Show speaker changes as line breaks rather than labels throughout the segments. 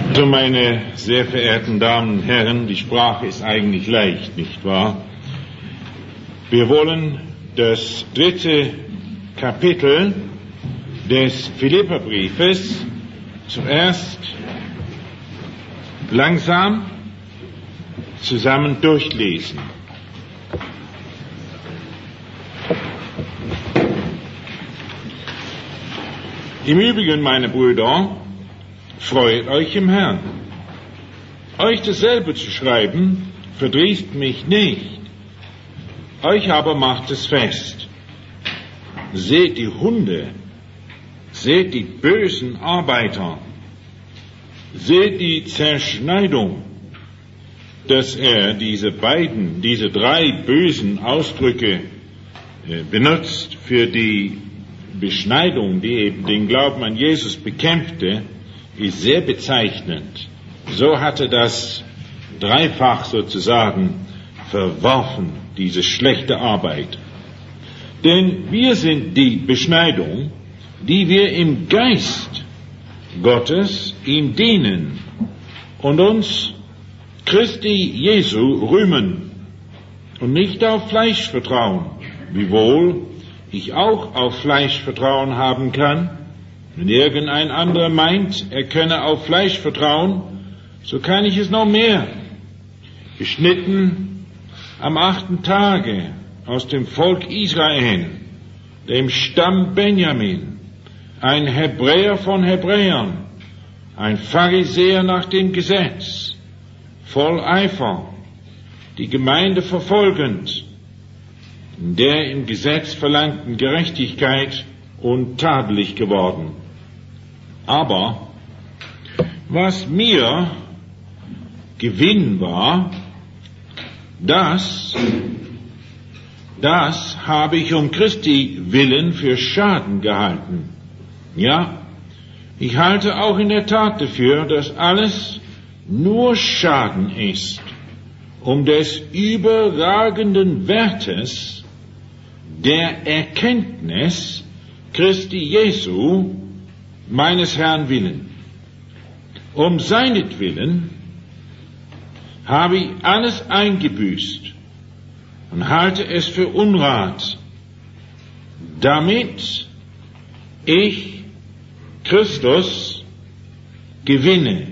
So, meine sehr verehrten Damen und Herren, die Sprache ist eigentlich leicht, nicht wahr? Wir wollen das 3. Kapitel des Philipperbriefes zuerst langsam zusammen durchlesen. Im Übrigen, meine Brüder, freut euch im Herrn. Euch dasselbe zu schreiben, verdrießt mich nicht. Euch aber macht es fest. Seht die Hunde, seht die bösen Arbeiter, seht die Zerschneidung, dass er diese 3 bösen Ausdrücke benutzt für die Beschneidung, die eben den Glauben an Jesus bekämpfte, ist sehr bezeichnend. So hatte das dreifach sozusagen verworfen, diese schlechte Arbeit. Denn wir sind die Beschneidung, die wir im Geist Gottes ihm dienen und uns Christi Jesu rühmen und nicht auf Fleisch vertrauen, wiewohl ich auch auf Fleisch Vertrauen haben kann. Wenn irgendein anderer meint, er könne auf Fleisch vertrauen, so kann ich es noch mehr. Beschnitten am 8. Tage aus dem Volk Israel, dem Stamm Benjamin, ein Hebräer von Hebräern, ein Pharisäer nach dem Gesetz, voll Eifer, die Gemeinde verfolgend, in der im Gesetz verlangten Gerechtigkeit untadelig geworden. Aber was mir Gewinn war, das habe ich um Christi willen für Schaden gehalten. Ja, ich halte auch in der Tat dafür, dass alles nur Schaden ist, um des überragenden Wertes der Erkenntnis Christi Jesu, meines Herrn willen. Um seinetwillen habe ich alles eingebüßt und halte es für Unrat, damit ich Christus gewinne.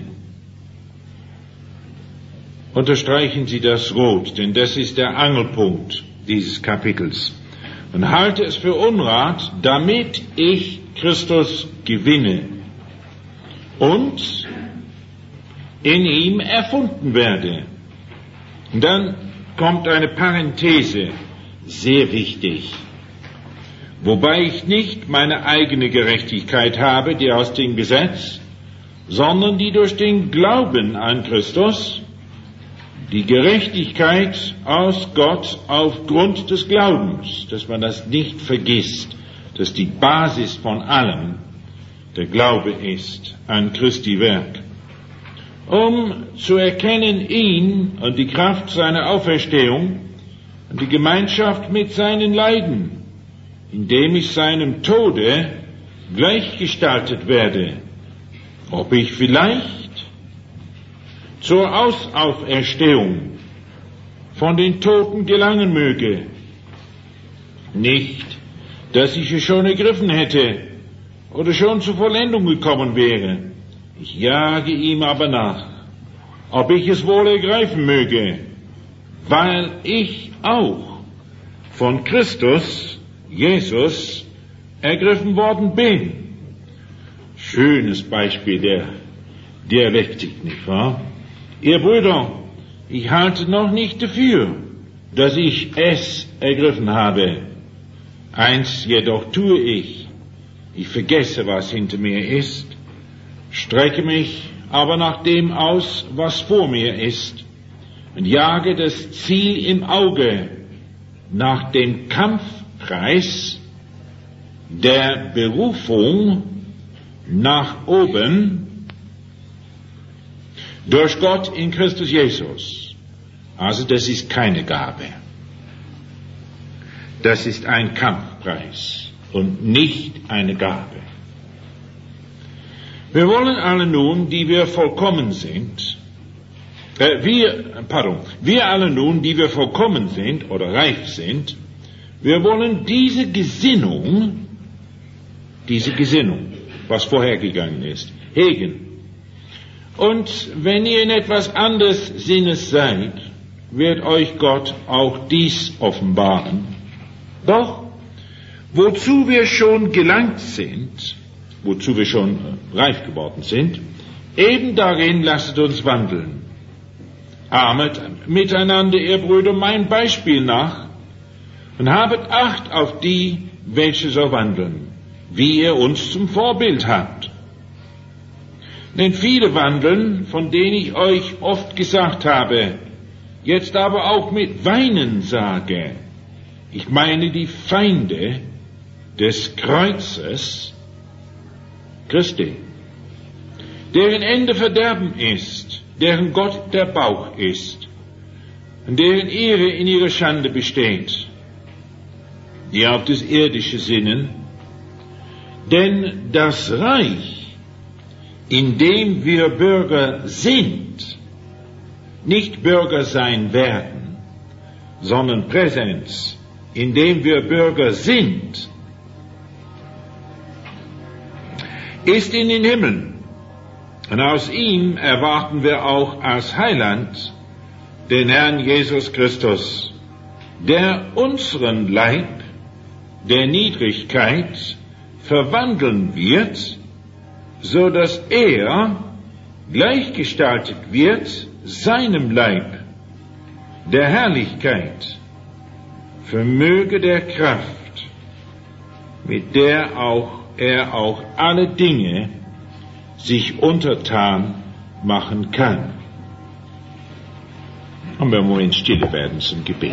Unterstreichen Sie das rot, denn das ist der Angelpunkt dieses Kapitels. Und halte es für Unrat, damit ich Christus gewinne und in ihm erfunden werde. Und dann kommt eine Parenthese, sehr wichtig. Wobei ich nicht meine eigene Gerechtigkeit habe, die aus dem Gesetz, sondern die durch den Glauben an Christus, die Gerechtigkeit aus Gott aufgrund des Glaubens, dass man das nicht vergisst, dass die Basis von allem der Glaube ist an Christi Werk. Um zu erkennen ihn und die Kraft seiner Auferstehung und die Gemeinschaft mit seinen Leiden, indem ich seinem Tode gleichgestaltet werde, ob ich vielleicht zur Auferstehung von den Toten gelangen möge. Nicht, dass ich es schon ergriffen hätte oder schon zur Vollendung gekommen wäre. Ich jage ihm aber nach, ob ich es wohl ergreifen möge, weil ich auch von Christus, Jesus, ergriffen worden bin. Schönes Beispiel der Dialektik, nicht wahr? Ihr Brüder, ich halte noch nicht dafür, dass ich es ergriffen habe. Eins jedoch tue ich vergesse, was hinter mir ist, strecke mich aber nach dem aus, was vor mir ist, und jage das Ziel im Auge nach dem Kampfpreis der Berufung nach oben durch Gott in Christus Jesus. Also das ist keine Gabe. Das ist ein Kampfpreis und nicht eine Gabe. Wir wollen alle nun, die wir vollkommen sind, wir alle nun, die wir vollkommen sind oder reif sind, wir wollen diese Gesinnung, was vorhergegangen ist, hegen. Und wenn ihr in etwas anderes Sinnes seid, wird euch Gott auch dies offenbaren. Doch, wozu wir schon gelangt sind, wozu wir schon reif geworden sind, eben darin lasset uns wandeln. Ahmet miteinander, ihr Brüder, mein Beispiel nach, und habet Acht auf die, welche so wandeln, wie ihr uns zum Vorbild habt. Denn viele wandeln, von denen ich euch oft gesagt habe, jetzt aber auch mit Weinen sage, ich meine die Feinde des Kreuzes Christi, deren Ende Verderben ist, deren Gott der Bauch ist, und deren Ehre in ihrer Schande besteht, die auf das Irdische sinnen, denn das Reich, in dem wir Bürger sind, nicht Bürger sein werden, sondern Präsenz, in dem wir Bürger sind, ist in den Himmeln. Und aus ihm erwarten wir auch als Heiland den Herrn Jesus Christus, der unseren Leib der Niedrigkeit verwandeln wird, so dass er gleichgestaltet wird seinem Leib der Herrlichkeit, vermöge der Kraft, mit der er auch alle Dinge sich untertan machen kann. Und wir wollen stille werden zum Gebet.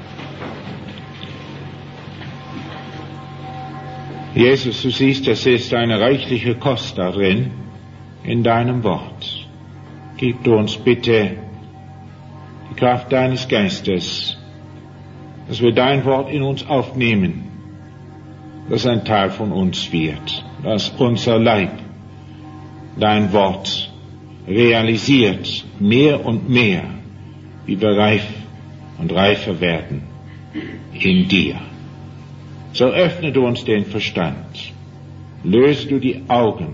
Jesus, du siehst, es ist eine reichliche Kost darin, in deinem Wort. Gib du uns bitte die Kraft deines Geistes, dass wir dein Wort in uns aufnehmen, dass ein Teil von uns wird, dass unser Leib dein Wort realisiert, mehr und mehr, wie wir reif und reifer werden in dir. So öffne du uns den Verstand, löse du die Augen,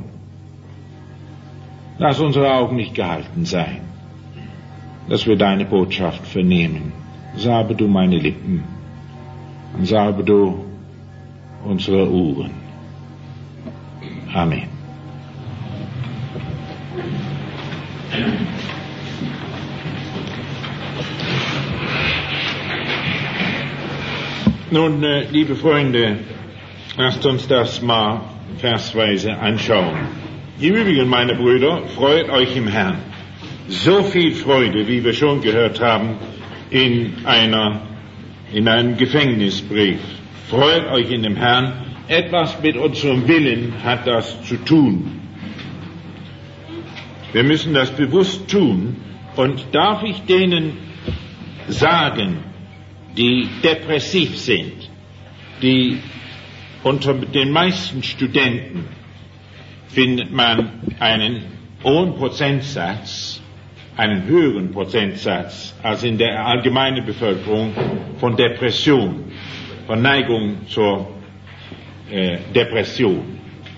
lass unsere Augen nicht gehalten sein, dass wir deine Botschaft vernehmen. Salbe du meine Lippen und salbe du unsere Ohren. Amen. Nun, liebe Freunde, lasst uns das mal versweise anschauen. Im Übrigen, meine Brüder, freut euch im Herrn. So viel Freude, wie wir schon gehört haben, in einem Gefängnisbrief. Freut euch in dem Herrn. Etwas mit unserem Willen hat das zu tun. Wir müssen das bewusst tun. Und darf ich denen sagen, die depressiv sind, die unter den meisten Studenten findet man einen höheren Prozentsatz als in der allgemeinen Bevölkerung von Depression, von Neigung zur Depression.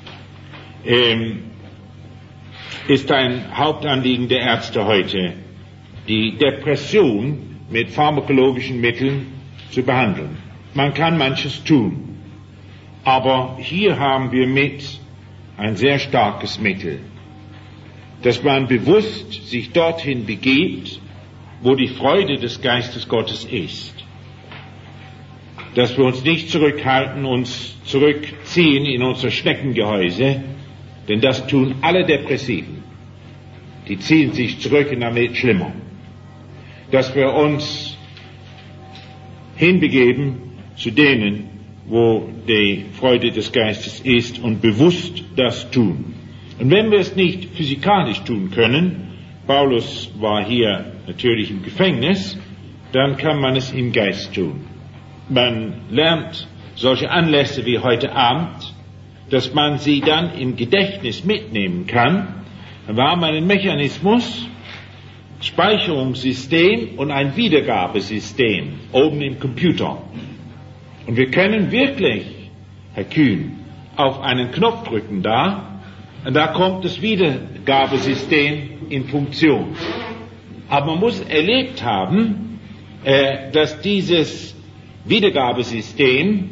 Ist ein Hauptanliegen der Ärzte heute, die Depression mit pharmakologischen Mitteln zu behandeln. Man kann manches tun, aber hier haben wir mit ein sehr starkes Mittel, dass man bewusst sich dorthin begebt, wo die Freude des Geistes Gottes ist. Dass wir uns nicht zurückhalten, uns zurückziehen in unser Schneckengehäuse, denn das tun alle Depressiven. Die ziehen sich zurück und dann wird schlimmer. Dass wir uns hinbegeben zu denen, wo die Freude des Geistes ist und bewusst das tun. Und wenn wir es nicht physikalisch tun können, Paulus war hier natürlich im Gefängnis, dann kann man es im Geist tun. Man lernt solche Anlässe wie heute Abend, dass man sie dann im Gedächtnis mitnehmen kann. Wir haben einen Mechanismus, Speicherungssystem und ein Wiedergabesystem oben im Computer. Und wir können wirklich, Herr Kühn, auf einen Knopf drücken da, und da kommt das Wiedergabesystem in Funktion. Aber man muss erlebt haben, dass dieses Wiedergabesystem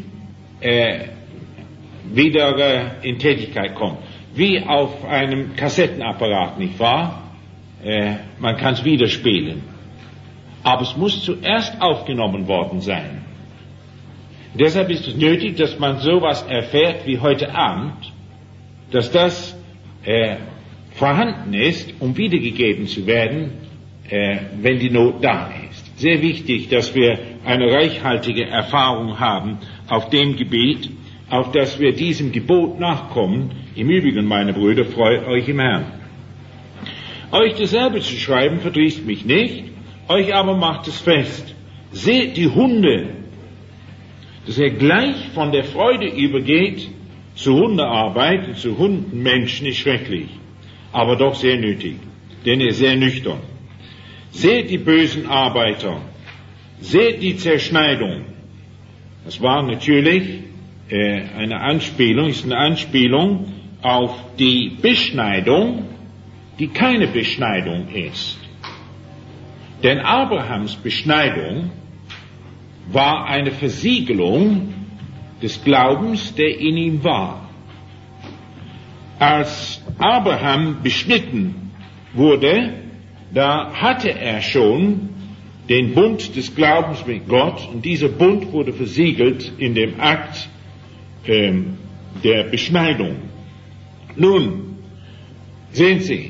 wieder in Tätigkeit kommt. Wie auf einem Kassettenapparat, nicht wahr? Man kann es wieder spielen. Aber es muss zuerst aufgenommen worden sein. Deshalb ist es nötig, dass man sowas erfährt wie heute Abend, dass das vorhanden ist, um wiedergegeben zu werden, wenn die Not da ist. Sehr wichtig, dass wir eine reichhaltige Erfahrung haben auf dem Gebiet, auf das wir diesem Gebot nachkommen. Im Übrigen, meine Brüder, freut euch im Herrn. Euch dasselbe zu schreiben verdrießt mich nicht, euch aber macht es fest. Seht die Hunde, dass er gleich von der Freude übergeht zu Hundearbeit und zu Hundenmenschen ist schrecklich, aber doch sehr nötig, denn er ist sehr nüchtern. Seht die bösen Arbeiter, seht die Zerschneidung. Das war natürlich eine Anspielung, ist eine Anspielung auf die Beschneidung, die keine Beschneidung ist. Denn Abrahams Beschneidung war eine Versiegelung des Glaubens, der in ihm war. Als Abraham beschnitten wurde, da hatte er schon den Bund des Glaubens mit Gott, und dieser Bund wurde versiegelt in dem Akt der Beschneidung. Nun, sehen Sie,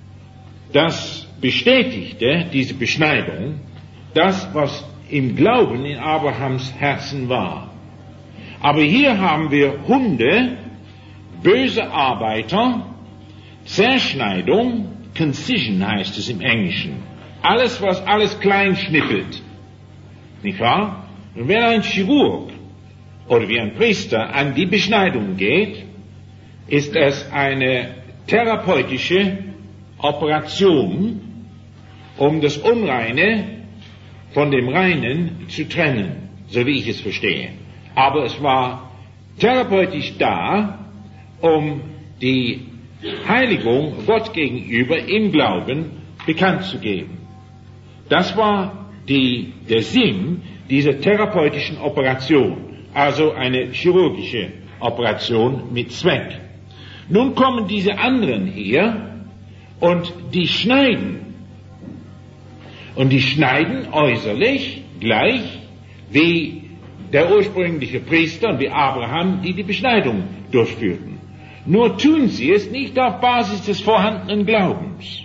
das bestätigte, diese Beschneidung, das, was im Glauben in Abrahams Herzen war. Aber hier haben wir Hunde, böse Arbeiter, Zerschneidung, Concision heißt es im Englischen. Alles, was alles klein schnippelt. Nicht wahr? Und wenn ein Chirurg oder wie ein Priester an die Beschneidung geht, ist es eine therapeutische Operation, um das Unreine von dem Reinen zu trennen, so wie ich es verstehe. Aber es war therapeutisch da, um die Heiligung Gott gegenüber im Glauben bekannt zu geben. Das war der Sinn dieser therapeutischen Operation, also eine chirurgische Operation mit Zweck. Nun kommen diese anderen hier und die schneiden. Und die schneiden äußerlich gleich wie der ursprüngliche Priester und wie Abraham, die Beschneidung durchführten. Nur tun sie es nicht auf Basis des vorhandenen Glaubens.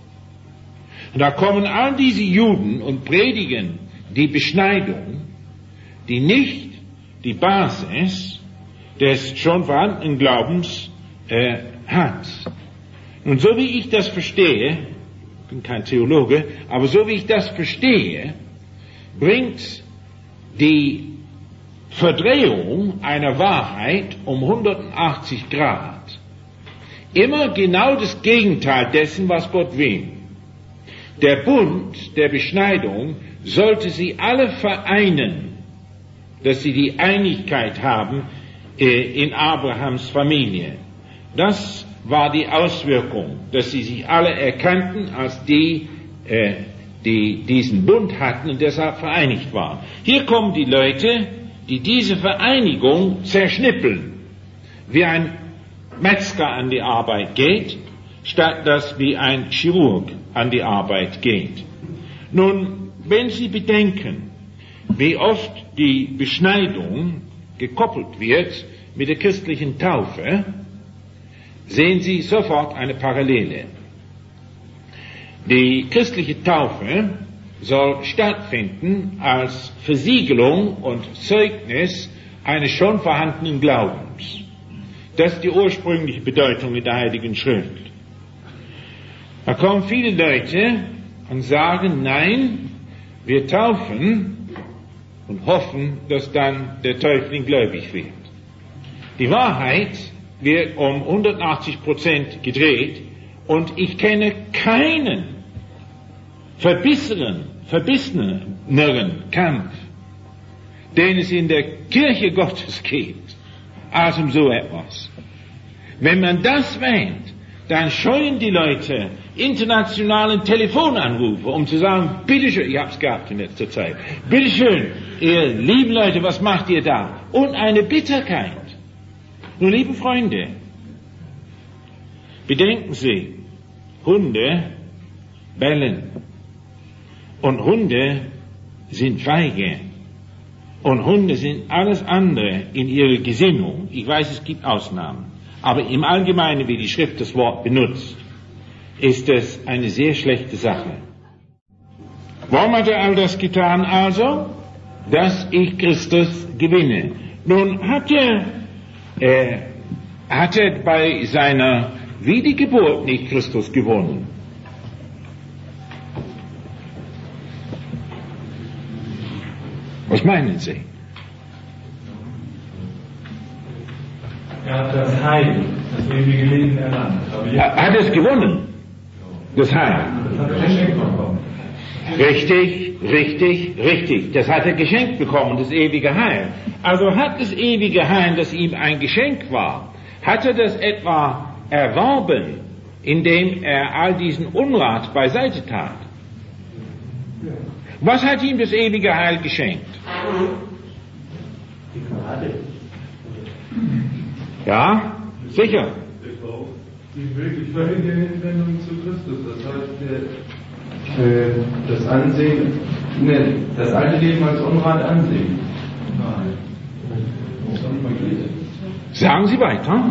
Und da kommen all diese Juden und predigen die Beschneidung, die nicht die Basis des schon vorhandenen Glaubens hat. Und so wie ich das verstehe, ich bin kein Theologe, aber so wie ich das verstehe, bringt die Verdrehung einer Wahrheit um 180 Grad immer genau das Gegenteil dessen, was Gott will. Der Bund der Beschneidung sollte sie alle vereinen, dass sie die Einigkeit haben in Abrahams Familie. Das war die Auswirkung, dass sie sich alle erkannten als die diesen Bund hatten und deshalb vereinigt waren. Hier kommen die Leute, die diese Vereinigung zerschnippeln, wie ein Metzger an die Arbeit geht, statt dass wie ein Chirurg an die Arbeit geht. Nun, wenn Sie bedenken, wie oft die Beschneidung gekoppelt wird mit der christlichen Taufe, sehen Sie sofort eine Parallele. Die christliche Taufe soll stattfinden als Versiegelung und Zeugnis eines schon vorhandenen Glaubens. Das ist die ursprüngliche Bedeutung in der Heiligen Schrift. Da kommen viele Leute und sagen, nein, wir taufen und hoffen, dass dann der Täufling gläubig wird. Die Wahrheit wird um 180% gedreht und ich kenne keinen verbisseneren Kampf, den es in der Kirche Gottes gibt, als um so etwas. Wenn man das wähnt, dann scheuen die Leute internationalen Telefonanrufe, um zu sagen, bitteschön, ich hab's gehabt in letzter Zeit, bitteschön, ihr lieben Leute, was macht ihr da? Und eine Bitterkeit. Nun, liebe Freunde, bedenken Sie, Hunde bellen und Hunde sind feige und Hunde sind alles andere in ihrer Gesinnung. Ich weiß, es gibt Ausnahmen, aber im Allgemeinen, wie die Schrift das Wort benutzt, ist es eine sehr schlechte Sache. Warum hat er all das getan also? Dass ich Christus gewinne. Nun hat er bei seiner Wiedergeburt nicht Christus gewonnen. Was meinen Sie?
Er hat das Heil, das ewige Leben erlangt.
Hat es gewonnen? Das Heil.
Das hat er geschenkt bekommen.
Richtig. Das hat er geschenkt bekommen, das ewige Heil. Also hat das ewige Heil, das ihm ein Geschenk war, hat er das etwa erworben, indem er all diesen Unrat beiseite tat? Was hat ihm das ewige Heil geschenkt?
Die Gnade.
Ja, sicher.
Die völlige Hinwendung zu Christus. Das heißt, das Ansehen, das alte Leben als Unrat ansehen. Nein.
Sagen Sie weiter.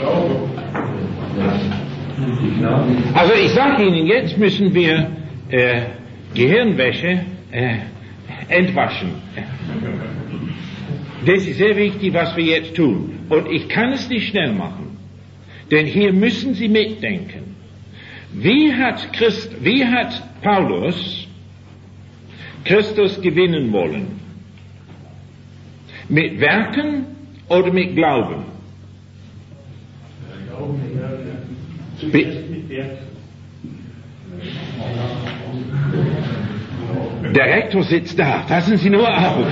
Ich glaube.
Also ich sage Ihnen, jetzt müssen wir Gehirnwäsche entwaschen. Das ist sehr wichtig, was wir jetzt tun. Und ich kann es nicht schnell machen. Denn hier müssen Sie mitdenken. Wie hat Paulus Christus gewinnen wollen? Mit Werken oder mit Glauben? Der Rektor sitzt da. Passen Sie nur auf.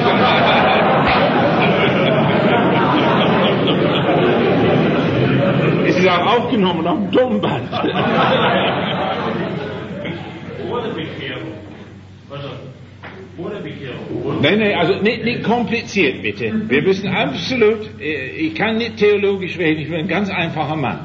Es ist auch aufgenommen auf dem Tonband. Nein, also nicht kompliziert, bitte. Wir müssen absolut, ich kann nicht theologisch reden, ich bin ein ganz einfacher Mann.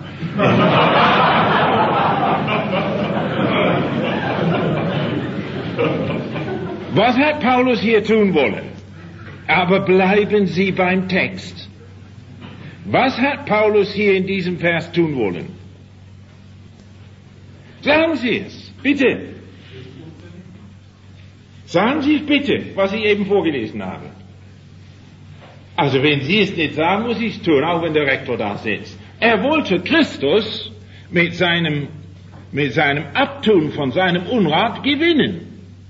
Was hat Paulus hier tun wollen? Aber bleiben Sie beim Text. Was hat Paulus hier in diesem Vers tun wollen? Sagen Sie es, bitte. Sagen Sie es bitte, was ich eben vorgelesen habe. Also wenn Sie es nicht sagen, muss ich es tun, auch wenn der Rektor da sitzt. Er wollte Christus mit seinem Abtun von seinem Unrat gewinnen.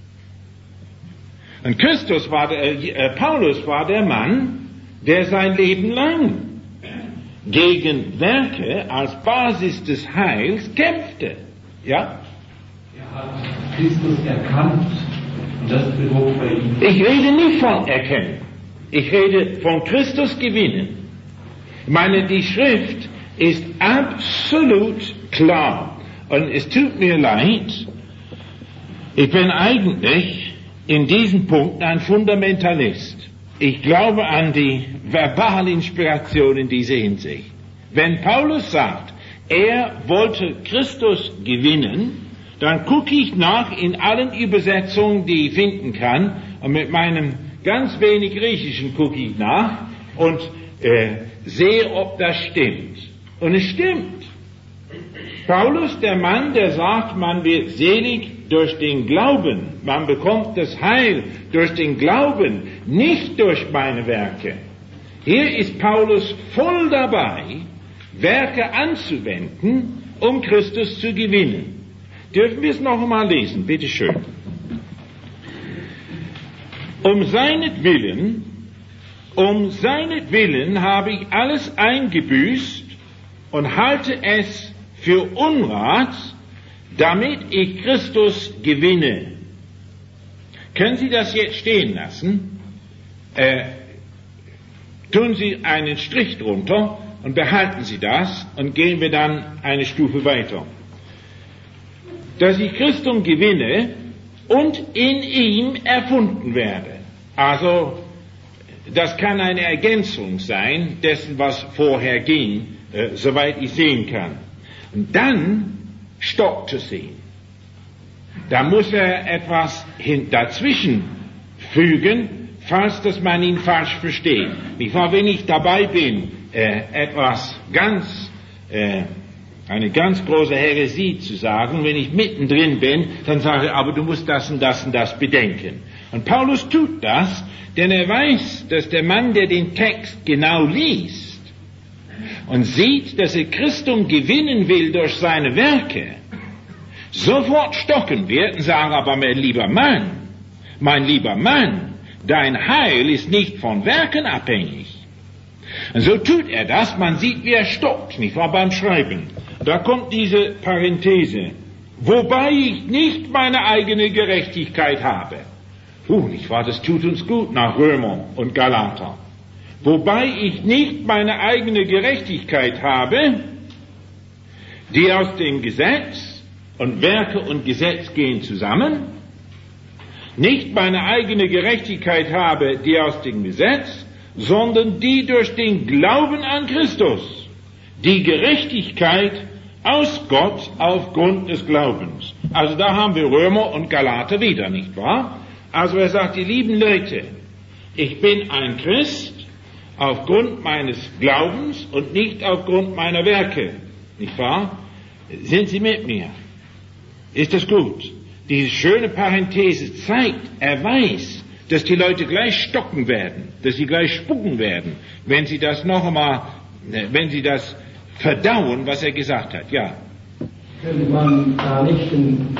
Und Paulus war der Mann, der sein Leben lang gegen Werke als Basis des Heils kämpfte. Ja?
Er hat Christus erkannt. Und das bewog bei ihm.
Ich rede nicht von erkennen. Ich rede von Christus gewinnen. Ich meine, die Schrift ist absolut klar. Und es tut mir leid, ich bin eigentlich in diesem Punkt ein Fundamentalist. Ich glaube an die verbale Inspiration in dieser Hinsicht. Wenn Paulus sagt, er wollte Christus gewinnen, dann gucke ich nach in allen Übersetzungen, die ich finden kann, und mit meinem ganz wenig Griechischen gucke ich nach und sehe, ob das stimmt. Und es stimmt. Paulus, der Mann, der sagt, man wird selig durch den Glauben, man bekommt das Heil durch den Glauben, nicht durch meine Werke. Hier ist Paulus voll dabei, Werke anzuwenden, um Christus zu gewinnen. Dürfen wir es noch einmal lesen, bitteschön. Um seinetwillen habe ich alles eingebüßt und halte es für Unrat, damit ich Christus gewinne. Können Sie das jetzt stehen lassen? Tun Sie einen Strich drunter und behalten Sie das und gehen wir dann eine Stufe weiter. Dass ich Christum gewinne und in ihm erfunden werde. Also, das kann eine Ergänzung sein dessen, was vorher ging, soweit ich sehen kann. Und dann stockte sie. Da muss er etwas dazwischen fügen, falls dass man ihn falsch versteht. Wenn ich dabei bin, eine ganz große Häresie zu sagen, wenn ich mittendrin bin, dann sage ich, aber du musst das und das und das bedenken. Und Paulus tut das, denn er weiß, dass der Mann, der den Text genau liest und sieht, dass er Christum gewinnen will durch seine Werke, sofort stocken wird und sagen, aber mein lieber Mann, dein Heil ist nicht von Werken abhängig. Und so tut er das, man sieht, wie er stockt, nicht wahr, beim Schreiben. Da kommt diese Parenthese, wobei ich nicht meine eigene Gerechtigkeit habe. Nicht wahr, das tut uns gut nach Römer und Galater. Wobei ich nicht meine eigene Gerechtigkeit habe, die aus dem Gesetz, und Werke und Gesetz gehen zusammen, nicht meine eigene Gerechtigkeit habe, die aus dem Gesetz, sondern die durch den Glauben an Christus, die Gerechtigkeit aus Gott aufgrund des Glaubens. Also da haben wir Römer und Galater wieder, nicht wahr? Also er sagt, die lieben Leute, ich bin ein Christ aufgrund meines Glaubens und nicht aufgrund meiner Werke, nicht wahr? Sind Sie mit mir? Ist das gut? Diese schöne Parenthese zeigt, er weiß, dass die Leute gleich stocken werden, dass sie gleich spucken werden, wenn sie das noch einmal, wenn sie das verdauen, was er gesagt hat. Ja.
Könnte man da nicht den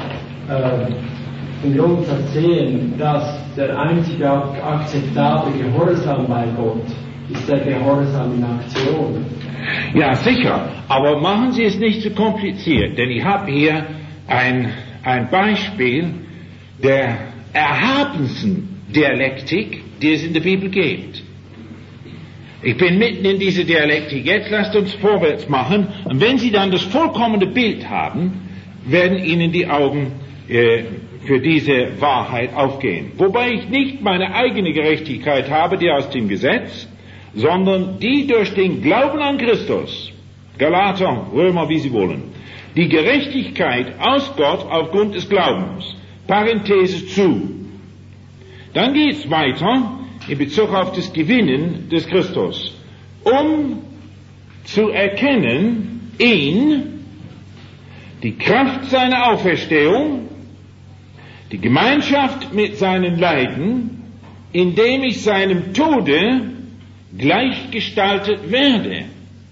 Grundsatz sehen, dass der einzige akzeptable Gehorsam bei Gott ist der Gehorsam in Aktion?
Ja, sicher. Aber machen Sie es nicht zu kompliziert, denn ich habe hier ein Beispiel der erhabensten Dialektik, die es in der Bibel gibt. Ich bin mitten in dieser Dialektik. Jetzt lasst uns vorwärts machen. Und wenn Sie dann das vollkommene Bild haben, werden Ihnen die Augen für diese Wahrheit aufgehen. Wobei ich nicht meine eigene Gerechtigkeit habe, die aus dem Gesetz, sondern die durch den Glauben an Christus. Galater, Römer, wie Sie wollen. Die Gerechtigkeit aus Gott aufgrund des Glaubens. Parenthese zu. Dann geht's weiter in Bezug auf das Gewinnen des Christus. Um zu erkennen ihn, die Kraft seiner Auferstehung, die Gemeinschaft mit seinen Leiden, indem ich seinem Tode gleichgestaltet werde.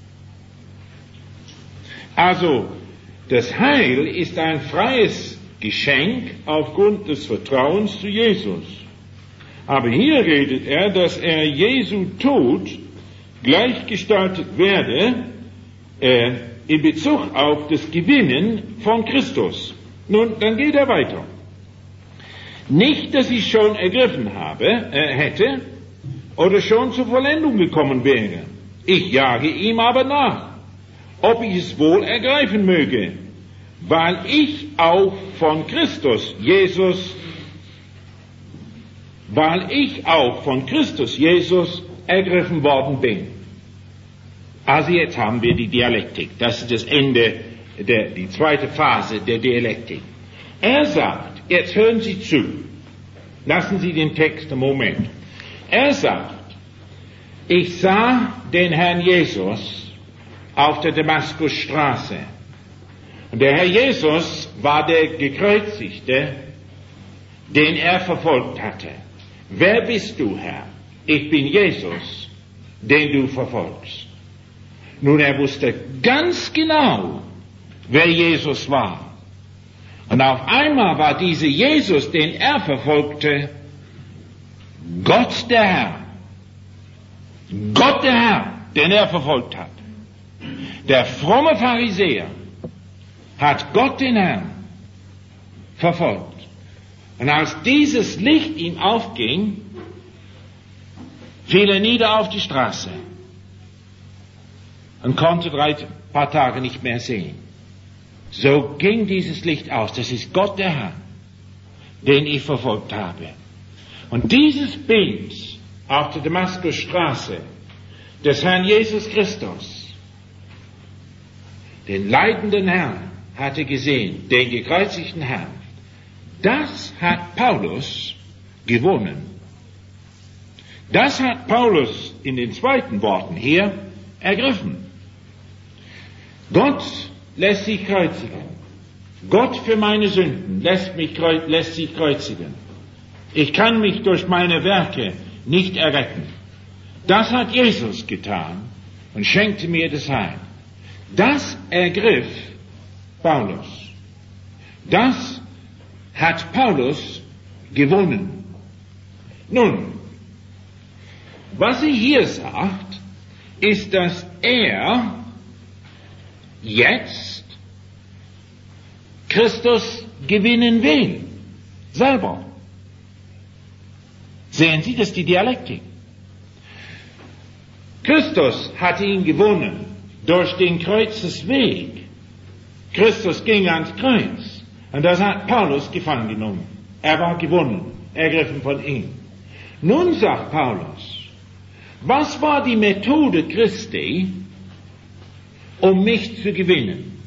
Also, das Heil ist ein freies Geschenk aufgrund des Vertrauens zu Jesus. Aber hier redet er, dass er Jesu Tod gleichgestaltet werde in Bezug auf das Gewinnen von Christus. Nun, dann geht er weiter. Nicht, dass ich schon ergriffen hätte oder schon zur Vollendung gekommen wäre. Ich jage ihm aber nach, ob ich es wohl ergreifen möge, weil ich auch von Christus Jesus ergriffen worden bin. Also jetzt haben wir die Dialektik. Das ist das Ende, die zweite Phase der Dialektik. Er sagt, jetzt hören Sie zu, lassen Sie den Text einen Moment. Er sagt, ich sah den Herrn Jesus auf der Damaskusstraße. Und der Herr Jesus war der Gekreuzigte, den er verfolgt hatte. Wer bist du, Herr? Ich bin Jesus, den du verfolgst. Nun, er wusste ganz genau, wer Jesus war. Und auf einmal war dieser Jesus, den er verfolgte, Gott der Herr. Gott der Herr, den er verfolgt hat. Der fromme Pharisäer hat Gott den Herrn verfolgt. Und als dieses Licht ihm aufging, fiel er nieder auf die Straße und konnte paar Tage nicht mehr sehen. So ging dieses Licht aus. Das ist Gott der Herr, den ich verfolgt habe. Und dieses Bild auf der Damaskusstraße des Herrn Jesus Christus, den leidenden Herrn, hatte gesehen, den gekreuzigten Herrn, das hat Paulus gewonnen. Das hat Paulus in den zweiten Worten hier ergriffen. Gott lässt sich kreuzigen. Gott für meine Sünden lässt sich kreuzigen. Ich kann mich durch meine Werke nicht erretten. Das hat Jesus getan und schenkte mir das Heil. Das ergriff Paulus. Das hat Paulus gewonnen. Nun, was sie hier sagt, ist, dass er jetzt Christus gewinnen will. Selber. Sehen Sie, das ist die Dialektik. Christus hatte ihn gewonnen durch den Kreuzesweg. Christus ging ans Kreuz. Und das hat Paulus gefangen genommen. Er war gewonnen, ergriffen von ihm. Nun sagt Paulus, was war die Methode Christi, um mich zu gewinnen?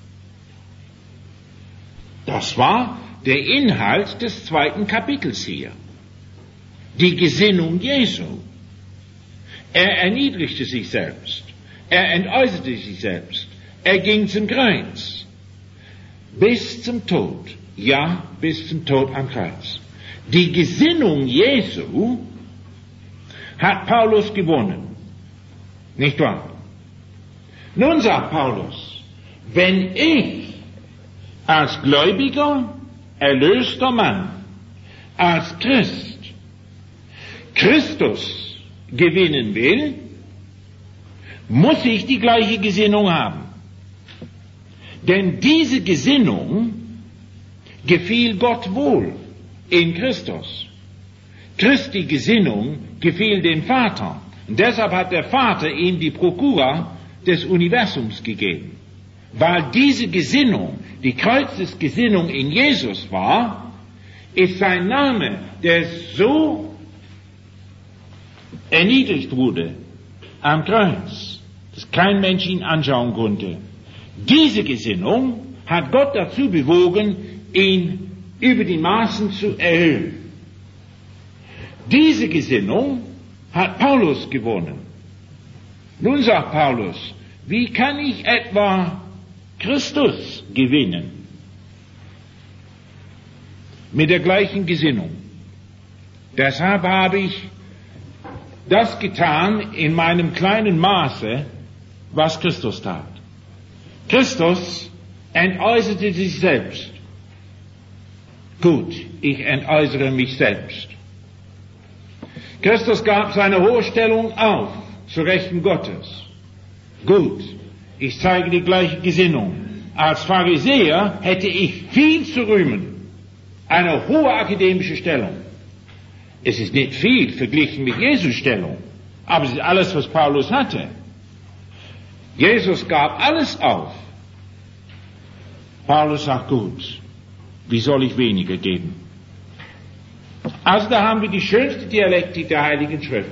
Das war der Inhalt des zweiten Kapitels hier. Die Gesinnung Jesu. Er erniedrigte sich selbst. Er entäußerte sich selbst. Er ging zum Kreuz. Bis zum Tod. Ja, bis zum Tod am Kreuz. Die Gesinnung Jesu hat Paulus gewonnen. Nicht wahr? Nun sagt Paulus, wenn ich als gläubiger, erlöster Mann, als Christ, Christus gewinnen will, muss ich die gleiche Gesinnung haben. Denn diese Gesinnung gefiel Gott wohl in Christus. Christi Gesinnung gefiel dem Vater. Und deshalb hat der Vater ihm die Prokura des Universums gegeben. Weil diese Gesinnung, die Kreuzesgesinnung in Jesus war, ist sein Name, der so erniedrigt wurde am Kreuz, dass kein Mensch ihn anschauen konnte. Diese Gesinnung hat Gott dazu bewogen, ihn über die Maßen zu erhöhen. Diese Gesinnung hat Paulus gewonnen. Nun sagt Paulus, wie kann ich etwa Christus gewinnen? Mit der gleichen Gesinnung. Deshalb habe ich das getan in meinem kleinen Maße, was Christus tat. Christus entäußerte sich selbst. Gut, ich entäußere mich selbst. Christus gab seine hohe Stellung auf, zu Rechten Gottes. Gut, ich zeige die gleiche Gesinnung. Als Pharisäer hätte ich viel zu rühmen. Eine hohe akademische Stellung. Es ist nicht viel verglichen mit Jesu Stellung, aber es ist alles, was Paulus hatte. Jesus gab alles auf. Paulus sagt, gut, wie soll ich weniger geben? Also da haben wir die schönste Dialektik der Heiligen Schrift.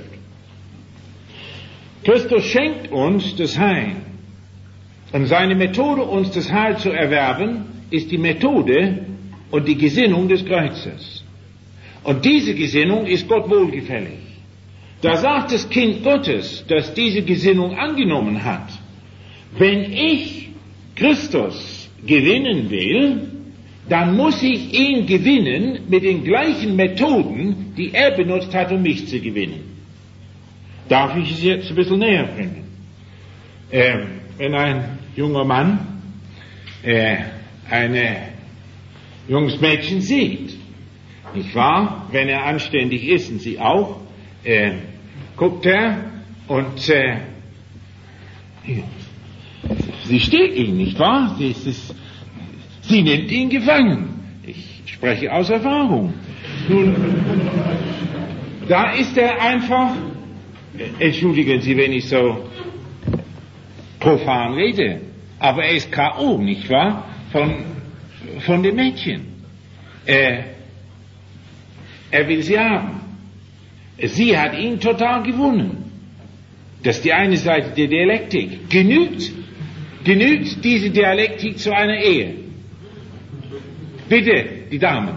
Christus schenkt uns das Heil. Und seine Methode, uns das Heil zu erwerben, ist die Methode und die Gesinnung des Kreuzes. Und diese Gesinnung ist Gott wohlgefällig. Da sagt das Kind Gottes, das diese Gesinnung angenommen hat, wenn ich Christus gewinnen will, dann muss ich ihn gewinnen mit den gleichen Methoden, die er benutzt hat, um mich zu gewinnen. Darf ich es jetzt ein bisschen näher bringen? Wenn ein junger Mann ein junges Mädchen sieht, nicht wahr? Wenn er anständig ist und sie auch, guckt er und Sie steht ihn, nicht wahr? Sie nimmt ihn gefangen. Ich spreche aus Erfahrung. Nun, da ist er einfach, entschuldigen Sie, wenn ich so profan rede, aber er ist K.O., nicht wahr? Von dem Mädchen. Er will sie haben. Sie hat ihn total gewonnen. Das ist die eine Seite der Dialektik. Genügt diese Dialektik zu einer Ehe? Bitte, die Damen.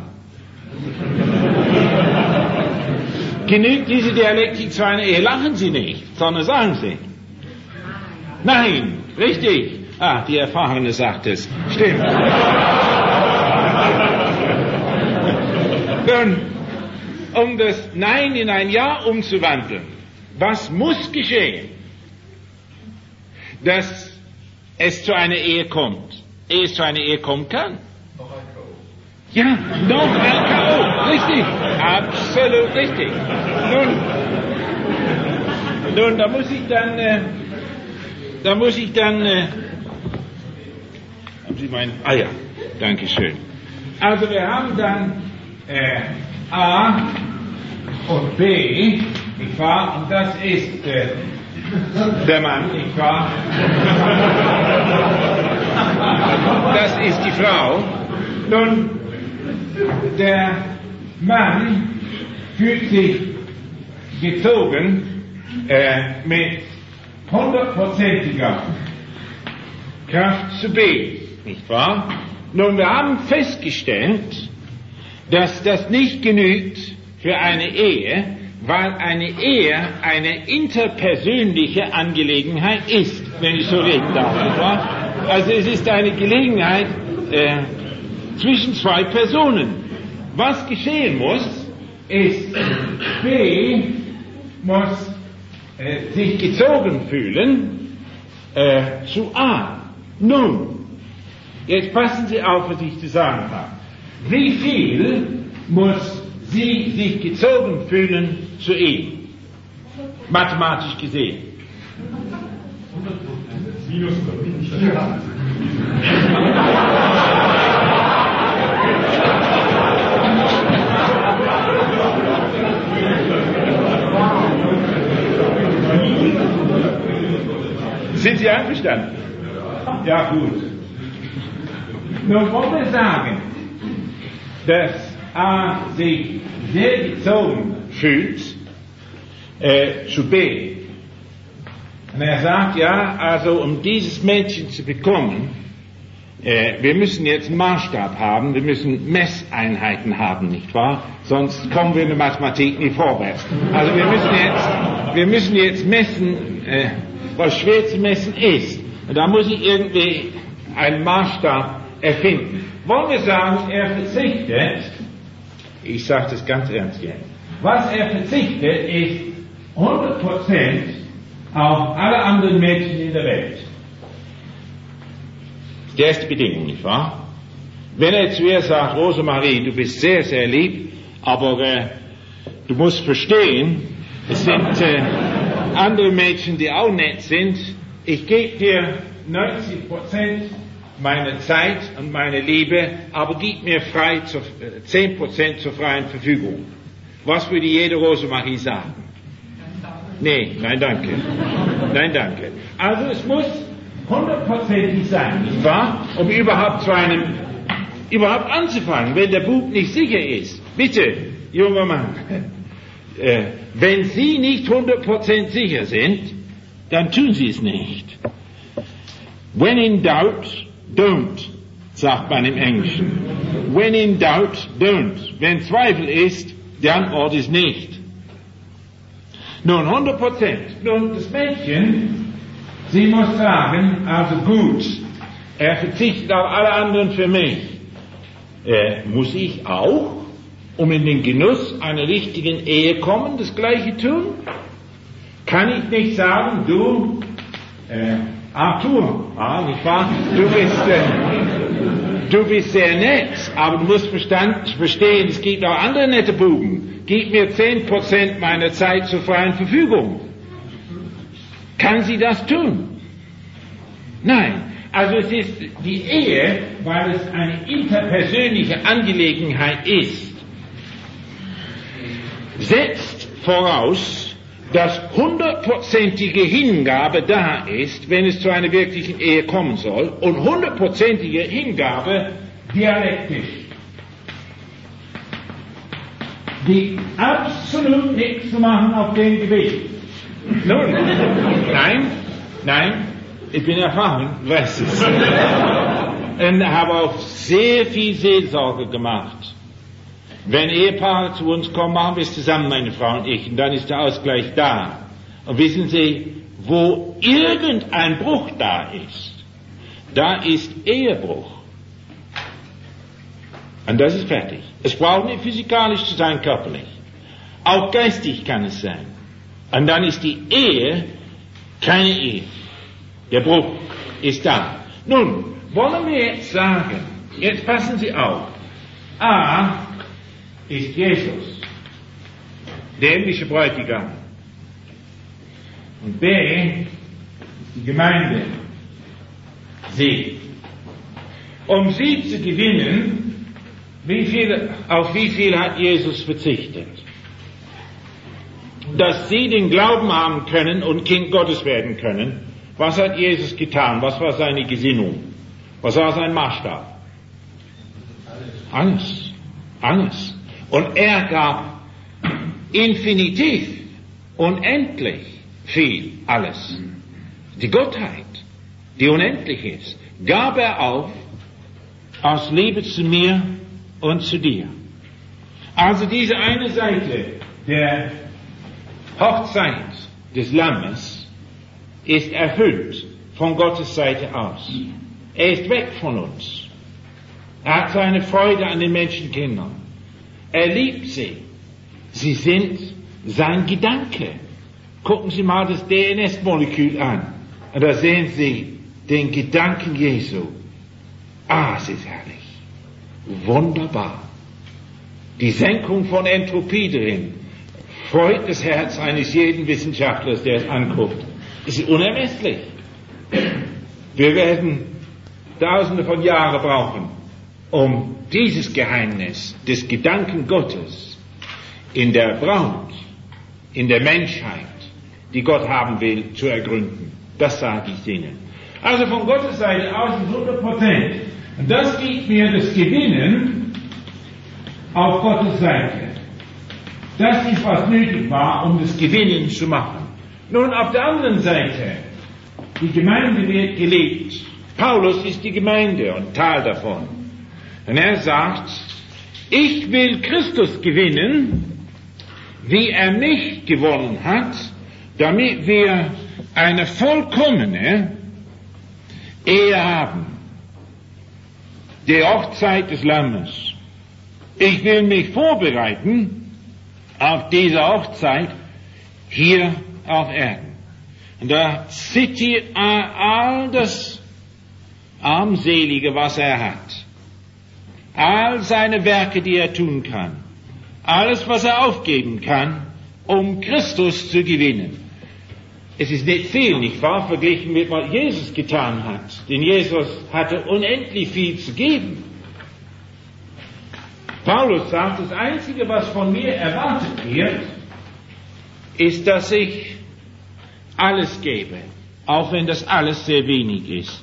Genügt diese Dialektik zu einer Ehe? Lachen Sie nicht, sondern sagen Sie. Nein, richtig. Die Erfahrene sagt es. Stimmt. Nun, um das Nein in ein Ja umzuwandeln, was muss geschehen, dass es zu einer Ehe kommt, ehe es zu einer Ehe kommen kann? Ja, noch ein K.O. Richtig, absolut richtig. Nun, da muss ich dann, haben Sie meinen, ja, Dankeschön. Also wir haben dann A und B, nicht wahr? Und das ist der Mann, nicht wahr? Das ist die Frau. Nun, der Mann fühlt sich gezogen mit 100%iger Kraft zu B, nicht wahr? Nun, wir haben festgestellt, dass das nicht genügt für eine Ehe, weil eine Ehe eine interpersönliche Angelegenheit ist, wenn ich so reden darf, nicht wahr? Also es ist eine Gelegenheit zwischen zwei Personen. Was geschehen muss, ist, B muss sich gezogen fühlen zu A. Nun, jetzt passen Sie auf, was ich zu sagen habe. Wie viel muss sie sich gezogen fühlen zu ihm? Mathematisch gesehen. 100%. Minus 5. Sind Sie einverstanden? Ja, gut. Nun wollen wir sagen, dass A sich sehr gezogen fühlt zu B. Und er sagt, ja, also um dieses Mädchen zu bekommen, wir müssen jetzt einen Maßstab haben, wir müssen Messeinheiten haben, nicht wahr? Sonst kommen wir in der Mathematik nicht vorwärts. Also wir müssen jetzt messen, was schwer zu messen ist. Und da muss ich irgendwie einen Maßstab erfinden. Wollen wir sagen, er verzichtet, ich sage das ganz ernst jetzt, was er verzichtet ist 100% auf alle anderen Mädchen in der Welt. Das ist die erste Bedingung, nicht wahr? Wenn er zu ihr sagt, Rosemarie, du bist sehr, sehr lieb, aber du musst verstehen, es sind andere Mädchen, die auch nett sind, ich gebe dir 90% meiner Zeit und meine Liebe, aber gib mir 10% zur freien Verfügung. Was würde jede Rosemarie sagen? Nee, nein danke. Nein danke. Also es muss 100%ig sein, nicht wahr? Um überhaupt anzufangen, wenn der Bub nicht sicher ist. Bitte, junger Mann, wenn Sie nicht 100% sicher sind, dann tun Sie es nicht. When in doubt, don't, sagt man im Englischen. When in doubt, don't. Wenn Zweifel ist, die Antwort ist nicht. Nun, 100%. Nun, das Mädchen, sie muss sagen, also gut, er verzichtet auf alle anderen für mich. Muss ich auch, um in den Genuss einer richtigen Ehe kommen, das Gleiche tun? Kann ich nicht sagen, du, Arthur, nicht wahr? Du bist sehr nett, aber du musst verstehen, es gibt auch andere nette Buben. Gib mir 10% meiner Zeit zur freien Verfügung. Kann sie das tun? Nein. Also es ist die Ehe, weil es eine interpersönliche Angelegenheit ist, setzt voraus, dass 100%ige Hingabe da ist, wenn es zu einer wirklichen Ehe kommen soll, und 100%ige Hingabe dialektisch, die absolut nichts zu machen auf dem Gebiet. Nun, nein, ich bin erfahren, weiß es. Und habe auch sehr viel Seelsorge gemacht. Wenn Ehepaare zu uns kommen, machen wir es zusammen, meine Frau und ich, und dann ist der Ausgleich da. Und wissen Sie, wo irgendein Bruch da ist Ehebruch. Und das ist fertig. Es braucht nicht physikalisch zu sein, körperlich. Auch geistig kann es sein. Und dann ist die Ehe keine Ehe. Der Bruch ist da. Nun, wollen wir jetzt sagen, jetzt passen Sie auf, A ist Jesus, der himmlische Bräutigam, und B ist die Gemeinde, sie. Um sie zu gewinnen, auf wie viel hat Jesus verzichtet? Dass sie den Glauben haben können und Kind Gottes werden können. Was hat Jesus getan? Was war seine Gesinnung? Was war sein Maßstab? Alles. Und er gab infinitiv, unendlich viel, alles. Die Gottheit, die unendlich ist, gab er auf aus Liebe zu mir und zu dir. Also diese eine Seite der Hochzeit des Lammes ist erfüllt von Gottes Seite aus. Er ist weg von uns. Er hat seine Freude an den Menschenkindern. Er liebt sie. Sie sind sein Gedanke. Gucken Sie mal das DNS-Molekül an. Und da sehen Sie den Gedanken Jesu. Es ist herrlich. Wunderbar. Die Senkung von Entropie drin freut das Herz eines jeden Wissenschaftlers, der es anguckt. Es ist unermesslich. Wir werden Tausende von Jahren brauchen, um dieses Geheimnis des Gedanken Gottes in der Braut, in der Menschheit, die Gott haben will, zu ergründen. Das sage ich Ihnen. Also von Gottes Seite aus ist 100%. Und das gibt mir das Gewinnen auf Gottes Seite. Das ist, was nötig war, um das Gewinnen zu machen. Nun, auf der anderen Seite, die Gemeinde wird gelebt. Paulus ist die Gemeinde und Teil davon. Und er sagt, ich will Christus gewinnen, wie er mich gewonnen hat, damit wir eine vollkommene Ehe haben. Die Hochzeit des Lammes. Ich will mich vorbereiten auf diese Hochzeit hier auf Erden. Und da zitiert er all das Armselige, was er hat. All seine Werke, die er tun kann. Alles, was er aufgeben kann, um Christus zu gewinnen. Es ist nicht viel, nicht wahr, verglichen mit was Jesus getan hat. Denn Jesus hatte unendlich viel zu geben. Paulus sagt, das Einzige, was von mir erwartet wird, ist, dass ich alles gebe, auch wenn das alles sehr wenig ist.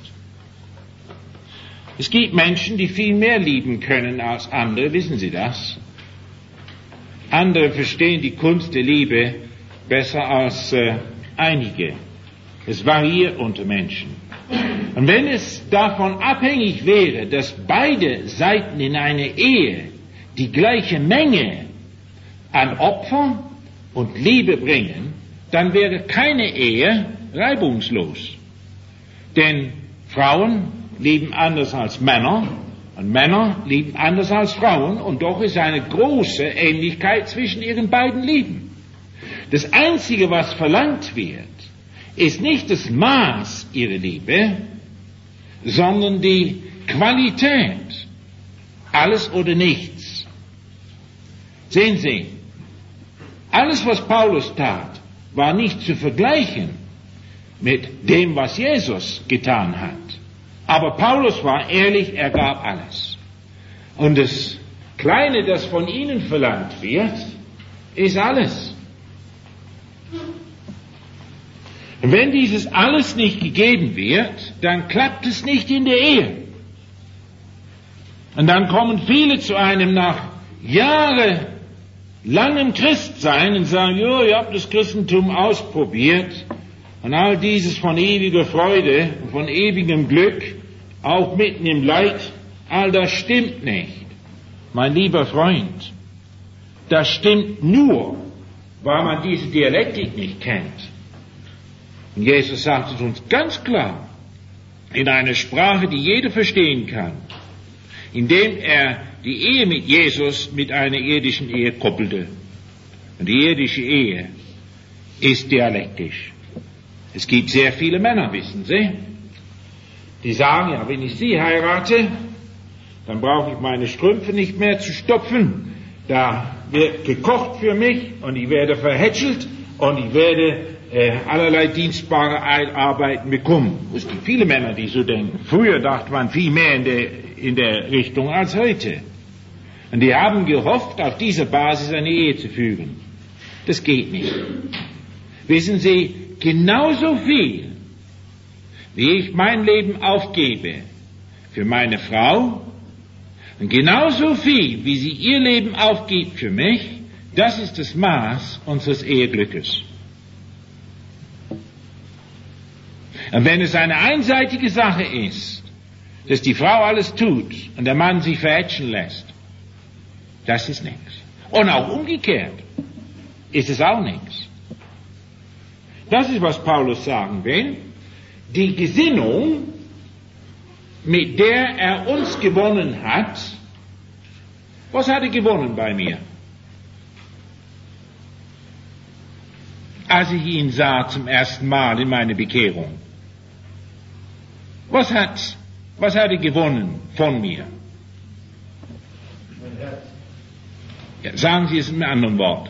Es gibt Menschen, die viel mehr lieben können als andere, wissen Sie das? Andere verstehen die Kunst der Liebe besser als einige. Es variiert unter Menschen. Und wenn es davon abhängig wäre, dass beide Seiten in einer Ehe die gleiche Menge an Opfer und Liebe bringen, dann wäre keine Ehe reibungslos. Denn Frauen lieben anders als Männer und Männer lieben anders als Frauen, und doch ist eine große Ähnlichkeit zwischen ihren beiden Lieben. Das Einzige, was verlangt wird, ist nicht das Maß ihrer Liebe, sondern die Qualität. Alles oder nichts. Sehen Sie, alles, was Paulus tat, war nicht zu vergleichen mit dem, was Jesus getan hat. Aber Paulus war ehrlich, er gab alles. Und das Kleine, das von ihnen verlangt wird, ist alles. Und wenn dieses alles nicht gegeben wird, dann klappt es nicht in der Ehe. Und dann kommen viele zu einem nach jahrelangem Christsein und sagen, jo, ihr habt das Christentum ausprobiert und all dieses von ewiger Freude und von ewigem Glück, auch mitten im Leid, all das stimmt nicht. Mein lieber Freund, das stimmt nur, weil man diese Dialektik nicht kennt. Und Jesus sagt es uns ganz klar, in einer Sprache, die jeder verstehen kann, indem er die Ehe mit Jesus mit einer irdischen Ehe koppelte. Und die irdische Ehe ist dialektisch. Es gibt sehr viele Männer, wissen Sie, die sagen, ja, wenn ich Sie heirate, dann brauche ich meine Strümpfe nicht mehr zu stopfen. Da wird gekocht für mich und ich werde verhätschelt und ich werde allerlei dienstbare Arbeiten bekommen. Es gibt viele Männer, die so denken. Früher dachte man viel mehr in der Richtung als heute. Und die haben gehofft, auf dieser Basis eine Ehe zu führen. Das geht nicht. Wissen Sie, genauso viel, wie ich mein Leben aufgebe für meine Frau, und genauso viel, wie sie ihr Leben aufgibt für mich, das ist das Maß unseres Eheglückes. Und wenn es eine einseitige Sache ist, dass die Frau alles tut und der Mann sich verätschen lässt, das ist nichts. Und auch umgekehrt ist es auch nichts. Das ist, was Paulus sagen will. Die Gesinnung, mit der er uns gewonnen hat, was hat er gewonnen bei mir? Als ich ihn sah zum ersten Mal in meiner Bekehrung. Was hat er gewonnen von mir? Ja, sagen Sie es in einem anderen Wort.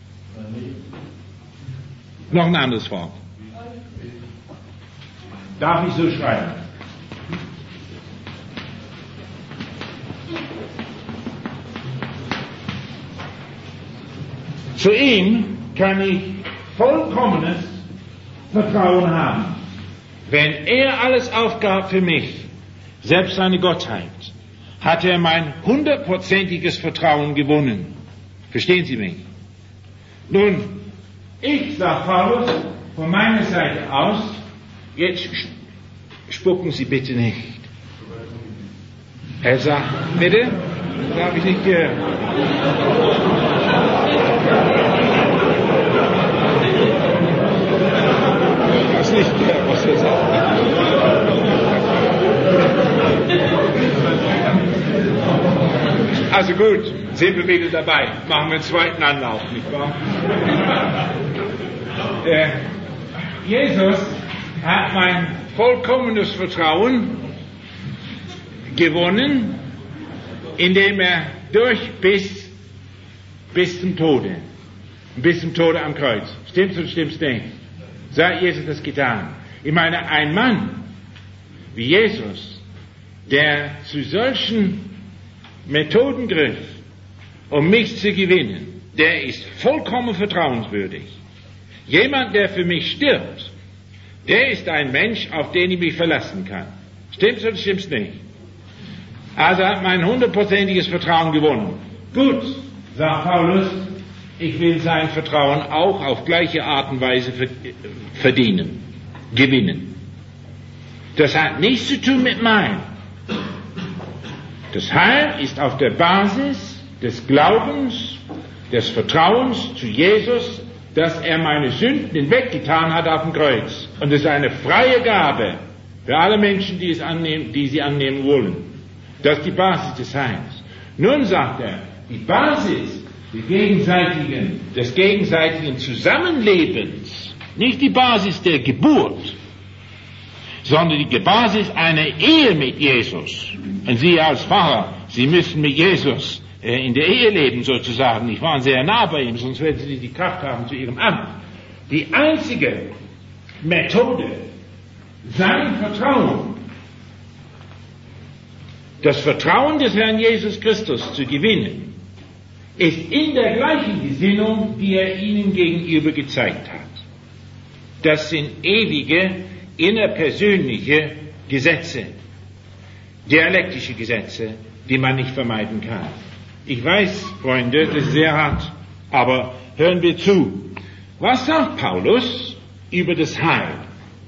Noch ein anderes Wort. Darf ich so schreiben? Zu ihm kann ich vollkommenes Vertrauen haben. Wenn er alles aufgab für mich, selbst seine Gottheit, hat er mein 100%iges Vertrauen gewonnen. Verstehen Sie mich? Nun, ich, sagt Paulus, von meiner Seite aus, jetzt spucken Sie bitte nicht. Er sagt, bitte? Das habe ich nicht gehört. Ich weiß nicht gehört, was er sagt. Also gut, sind wir wieder dabei. Machen wir einen zweiten Anlauf, nicht wahr? Jesus hat mein vollkommenes Vertrauen gewonnen, indem er bis zum Tode am Kreuz. Stimmt's oder stimmt's nicht? So hat Jesus das getan. Ich meine, ein Mann wie Jesus, der zu solchen Methoden griff, um mich zu gewinnen, der ist vollkommen vertrauenswürdig. Jemand, der für mich stirbt, der ist ein Mensch, auf den ich mich verlassen kann. Stimmt's oder stimmt's nicht? Also hat mein 100%iges Vertrauen gewonnen. Gut, sagt Paulus, ich will sein Vertrauen auch auf gleiche Art und Weise gewinnen. Das hat nichts zu tun mit meinem. Das Heil ist auf der Basis des Glaubens, des Vertrauens zu Jesus, dass er meine Sünden hinweggetan hat auf dem Kreuz. Und es ist eine freie Gabe für alle Menschen, die sie annehmen wollen. Das ist die Basis des Heils. Nun sagt er, die Basis des gegenseitigen Zusammenlebens, nicht die Basis der Geburt, sondern die Basis einer Ehe mit Jesus. Und Sie als Pfarrer, Sie müssen mit Jesus in der Ehe leben sozusagen. Ich war sehr nah bei ihm, sonst werden Sie nicht die Kraft haben zu Ihrem Amt. Die einzige Methode, sein Vertrauen das Vertrauen des Herrn Jesus Christus zu gewinnen, ist in der gleichen Gesinnung, die er ihnen gegenüber gezeigt hat. Das sind ewige, innerpersönliche Gesetze, dialektische Gesetze, die man nicht vermeiden kann. Ich weiß, Freunde, das ist sehr hart, aber hören wir zu. Was sagt Paulus über das Heil?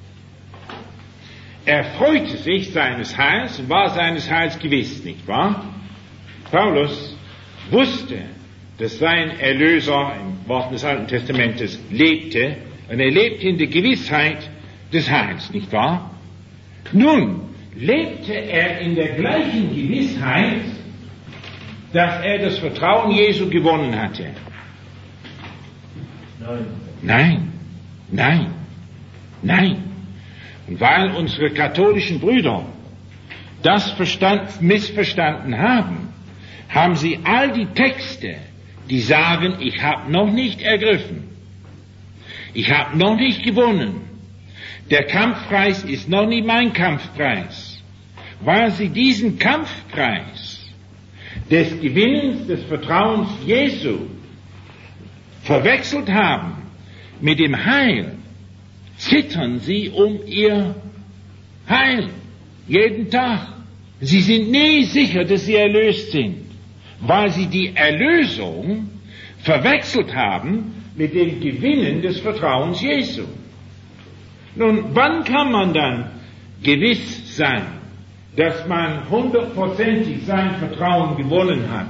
Er freute sich seines Heils und war seines Heils gewiss, nicht wahr? Paulus wusste, dass sein Erlöser im Worten des Alten Testamentes lebte, und er lebte in der Gewissheit des Heils, nicht wahr? Nun lebte er in der gleichen Gewissheit, dass er das Vertrauen Jesu gewonnen hatte. Nein. Und weil unsere katholischen Brüder das missverstanden haben, haben sie all die Texte, die sagen, ich habe noch nicht ergriffen, ich habe noch nicht gewonnen, der Kampfpreis ist noch nicht mein Kampfpreis, weil sie diesen Kampfpreis des Gewinnens des Vertrauens Jesu verwechselt haben mit dem Heil, zittern sie um ihr Heil jeden Tag. Sie sind nie sicher, dass sie erlöst sind, weil sie die Erlösung verwechselt haben mit dem Gewinnen des Vertrauens Jesu. Nun, wann kann man dann gewiss sein, dass man 100%ig sein Vertrauen gewonnen hat?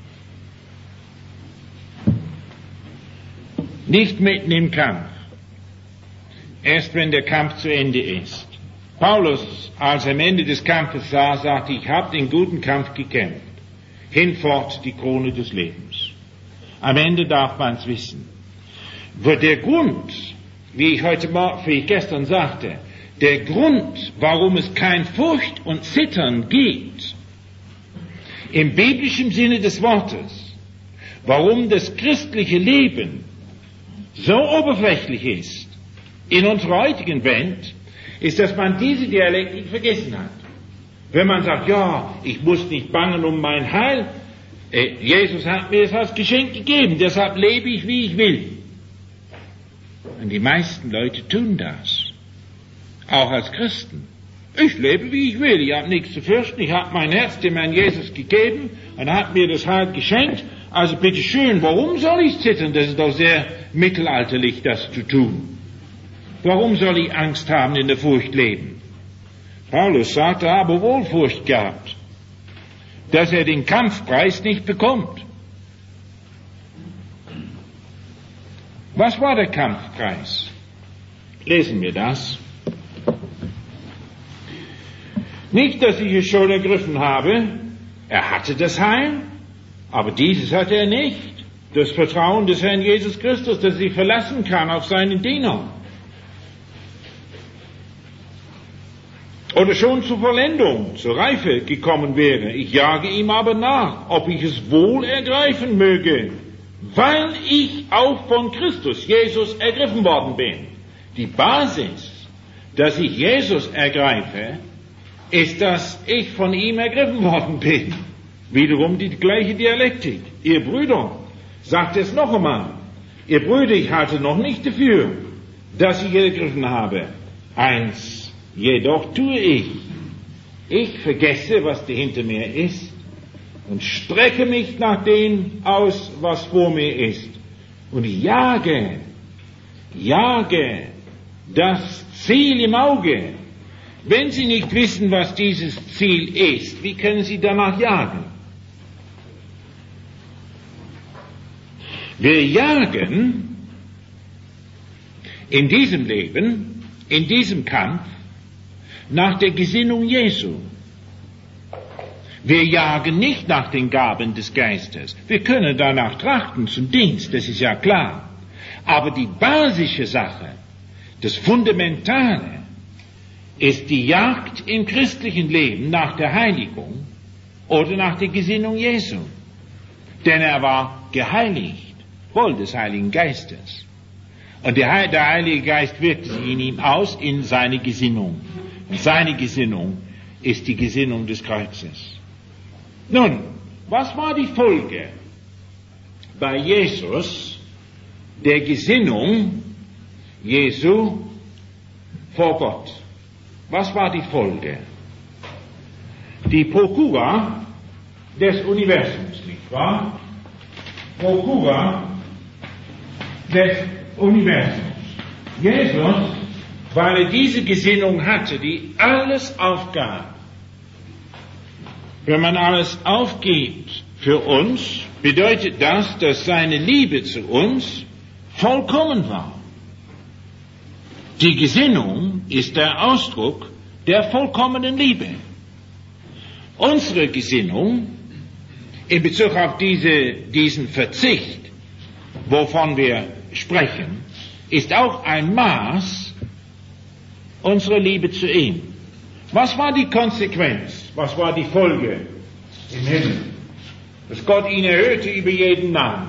Nicht mitten im Kampf. Erst wenn der Kampf zu Ende ist. Paulus, als er am Ende des Kampfes sah, sagte, ich habe den guten Kampf gekämpft. Hinfort die Krone des Lebens. Am Ende darf man es wissen. Wo der Grund, wie ich gestern sagte, der Grund, warum es kein Furcht und Zittern gibt, im biblischen Sinne des Wortes, warum das christliche Leben so oberflächlich ist, in unserer heutigen Welt, ist, dass man diese Dialektik vergessen hat. Wenn man sagt, ja, ich muss nicht bangen um mein Heil, Jesus hat mir das als Geschenk gegeben, deshalb lebe ich, wie ich will. Und die meisten Leute tun das, auch als Christen. Ich lebe, wie ich will, ich habe nichts zu fürchten, ich habe mein Herz dem Herrn Jesus gegeben und er hat mir das Heil geschenkt, also bitteschön, warum soll ich zittern? Das ist doch sehr mittelalterlich, das zu tun. Warum soll ich Angst haben, in der Furcht leben? Paulus sagte, er habe wohl Furcht gehabt, dass er den Kampfpreis nicht bekommt. Was war der Kampfpreis? Lesen wir das. Nicht, dass ich es schon ergriffen habe, er hatte das Heil, aber dieses hatte er nicht. Das Vertrauen des Herrn Jesus Christus, dass er sich verlassen kann auf seinen Diener. Oder schon zur Vollendung, zur Reife gekommen wäre. Ich jage ihm aber nach, ob ich es wohl ergreifen möge, weil ich auch von Christus, Jesus, ergriffen worden bin. Die Basis, dass ich Jesus ergreife, ist, dass ich von ihm ergriffen worden bin. Wiederum die gleiche Dialektik. Ihr Brüder, sagt es noch einmal, ihr Brüder, ich halte noch nicht dafür, dass ich ergriffen habe. Eins jedoch tue ich vergesse, was hinter mir ist und strecke mich nach dem aus, was vor mir ist und jage das Ziel im Auge. Wenn Sie nicht wissen, was dieses Ziel ist, wie können Sie danach jagen? Wir jagen in diesem Leben, in diesem Kampf, nach der Gesinnung Jesu. Wir jagen nicht nach den Gaben des Geistes. Wir können danach trachten zum Dienst, das ist ja klar. Aber die basische Sache, das Fundamentale, ist die Jagd im christlichen Leben nach der Heiligung oder nach der Gesinnung Jesu. Denn er war geheiligt, voll des Heiligen Geistes. Und der Heilige Geist wirkte sich in ihm aus in seine Gesinnung. Und seine Gesinnung ist die Gesinnung des Kreuzes. Nun, was war die Folge bei Jesus der Gesinnung Jesu vor Gott? Was war die Folge? Die Prokura des Universums, nicht wahr? Prokura des Universums. Jesus, weil er diese Gesinnung hatte, die alles aufgab. Wenn man alles aufgibt für uns, bedeutet das, dass seine Liebe zu uns vollkommen war. Die Gesinnung ist der Ausdruck der vollkommenen Liebe. Unsere Gesinnung in Bezug auf diesen Verzicht, wovon wir sprechen, ist auch ein Maß unserer Liebe zu ihm. Was war die Konsequenz? Was war die Folge im Himmel? Dass Gott ihn erhöhte über jeden Namen.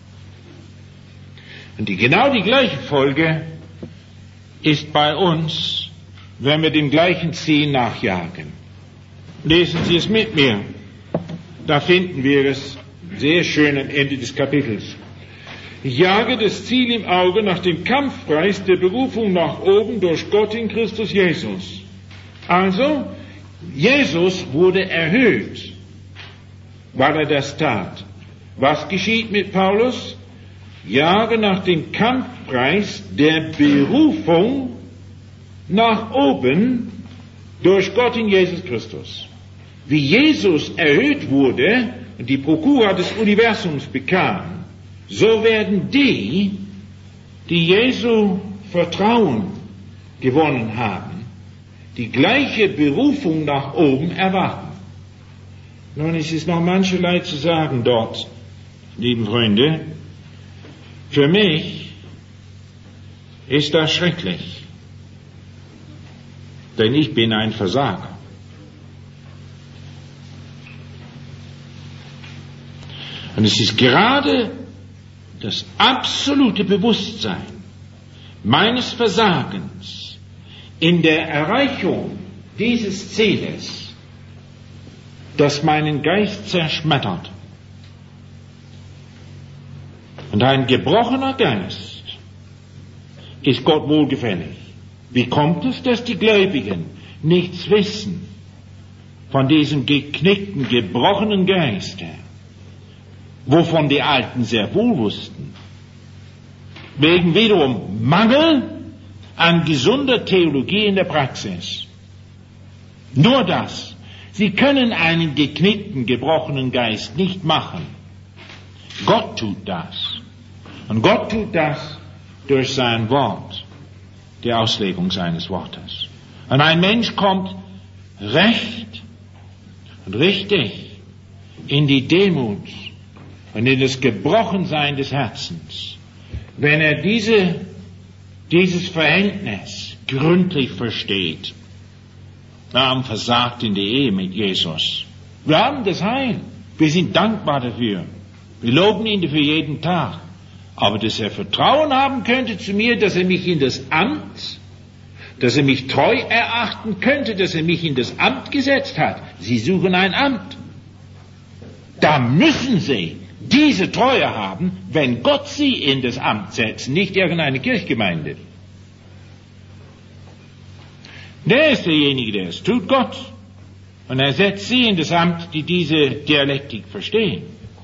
Und genau die gleiche Folge ist bei uns, wenn wir dem gleichen Ziel nachjagen. Lesen Sie es mit mir. Da finden wir es sehr schön am Ende des Kapitels. Ich jage das Ziel im Auge nach dem Kampfpreis der Berufung nach oben durch Gott in Christus Jesus. Also, Jesus wurde erhöht, weil er das tat. Was geschieht mit Paulus? Jage nach dem Kampfpreis der Berufung nach oben durch Gott in Jesus Christus. Wie Jesus erhöht wurde und die Prokura des Universums bekam, so werden die Jesu Vertrauen gewonnen haben, die gleiche Berufung nach oben erwarten. Nun, es ist noch mancherlei zu sagen dort, lieben Freunde. Für mich ist das schrecklich, denn ich bin ein Versager. Und es ist gerade das absolute Bewusstsein meines Versagens in der Erreichung dieses Zieles, das meinen Geist zerschmettert. Und ein gebrochener Geist ist Gott wohlgefällig. Wie kommt es, dass die Gläubigen nichts wissen von diesem geknickten, gebrochenen Geiste, wovon die Alten sehr wohl wussten? Wegen wiederum Mangel an gesunder Theologie in der Praxis. Nur das. Sie können einen geknickten, gebrochenen Geist nicht machen. Gott tut das. Und Gott tut das durch sein Wort, die Auslegung seines Wortes. Und ein Mensch kommt recht und richtig in die Demut und in das Gebrochensein des Herzens, wenn er dieses Verhältnis gründlich versteht. Wir haben versagt in der Ehe mit Jesus. Wir haben das Heil. Wir sind dankbar dafür. Wir loben ihn für jeden Tag. Aber dass er Vertrauen haben könnte zu mir, dass er mich in das Amt, dass er mich treu erachten könnte, dass er mich in das Amt gesetzt hat. Sie suchen ein Amt. Da müssen Sie diese Treue haben, wenn Gott Sie in das Amt setzt, nicht irgendeine Kirchgemeinde. Der ist derjenige, der es tut, Gott. Und er setzt Sie in das Amt, die diese Dialektik verstehen.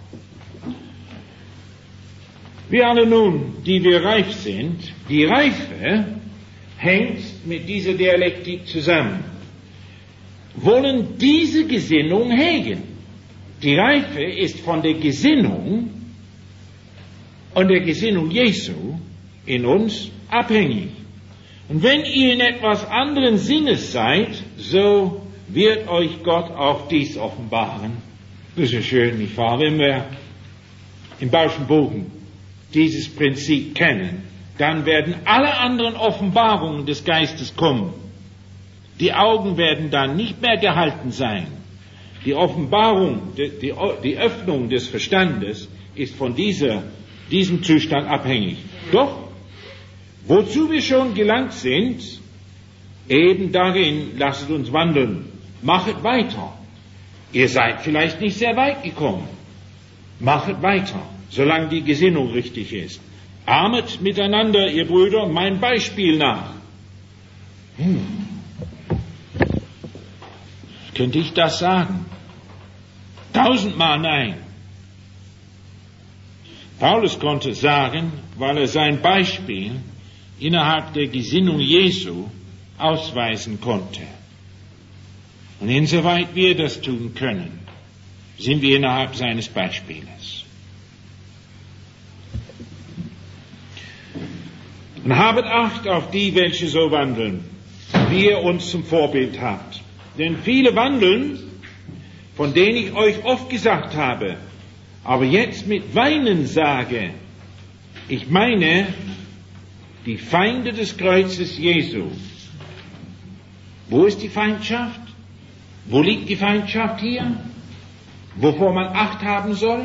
Wir alle nun, die wir reif sind, die Reife hängt mit dieser Dialektik zusammen, wollen diese Gesinnung hegen. Die Reife ist von der Gesinnung und der Gesinnung Jesu in uns abhängig. Und wenn ihr in etwas anderen Sinnes seid, so wird euch Gott auch dies offenbaren. Das ist ja schön, nicht wahr? Wenn wir im Bauschen Bogen dieses Prinzip kennen, dann werden alle anderen Offenbarungen des Geistes kommen. Die Augen werden dann nicht mehr gehalten sein. Die Offenbarung, die Öffnung des Verstandes ist von diesem Zustand abhängig. Doch, wozu wir schon gelangt sind, eben darin lasset uns wandeln. Machet weiter. Ihr seid vielleicht nicht sehr weit gekommen. Machet weiter, solange die Gesinnung richtig ist. Ahmet miteinander, ihr Brüder, mein Beispiel nach. Könnte ich das sagen? 1000-mal nein. Paulus konnte es sagen, weil er sein Beispiel innerhalb der Gesinnung Jesu ausweisen konnte. Und insoweit wir das tun können, sind wir innerhalb seines Beispieles. Und habet Acht auf die, welche so wandeln, wie ihr uns zum Vorbild habt. Denn viele wandeln, von denen ich euch oft gesagt habe, aber jetzt mit Weinen sage, ich meine die Feinde des Kreuzes Jesu. Wo ist die Feindschaft? Wo liegt die Feindschaft hier? Wovor man Acht haben soll?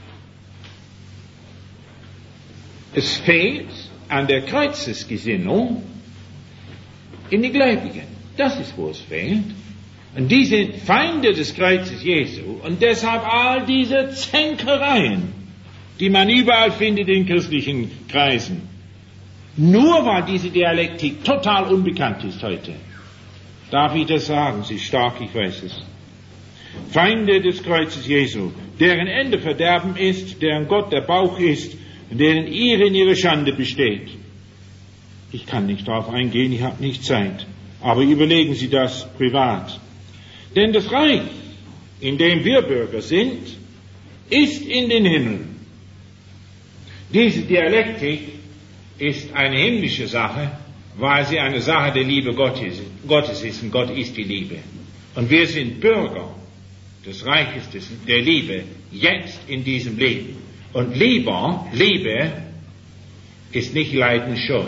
Es fehlt an der Kreuzesgesinnung in die Gläubigen. Das ist, wo es fehlt. Und die sind Feinde des Kreuzes Jesu. Und deshalb all diese Zänkereien, die man überall findet in christlichen Kreisen. Nur weil diese Dialektik total unbekannt ist heute. Darf ich das sagen? Sie ist stark, ich weiß es. Feinde des Kreuzes Jesu, deren Ende Verderben ist, deren Gott der Bauch ist, deren ihr in ihre Schande besteht. Ich kann nicht darauf eingehen, ich habe nicht Zeit. Aber überlegen Sie das privat. Denn das Reich, in dem wir Bürger sind, ist in den Himmeln. Diese Dialektik ist eine himmlische Sache, weil sie eine Sache der Liebe Gottes ist, und Gott ist die Liebe. Und wir sind Bürger des Reiches der Liebe, jetzt in diesem Leben. Und Liebe ist nicht leidensscheu.